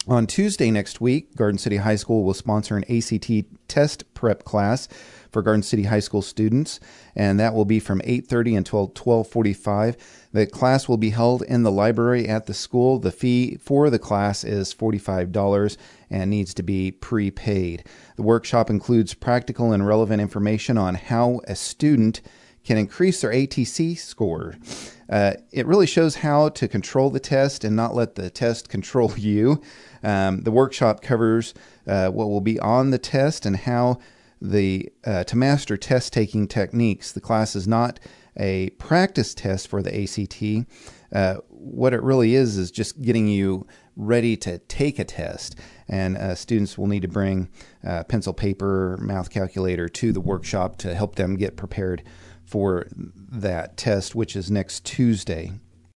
On Tuesday next week, Garden City High School will sponsor an ACT test prep class for Garden City High School students, and that will be from 8:30 until 12:45. The class will be held in the library at the school. The fee for the class is $45 and needs to be prepaid. The workshop includes practical and relevant information on how a student can increase their ATC score. It really shows how to control the test and not let the test control you. The workshop covers what will be on the test and how to master test-taking techniques. The class is not a practice test for the ACT. What it really is just getting you ready to take a test. And students will need to bring pencil, paper, math calculator to the workshop to help them get prepared for that test, which is next Tuesday.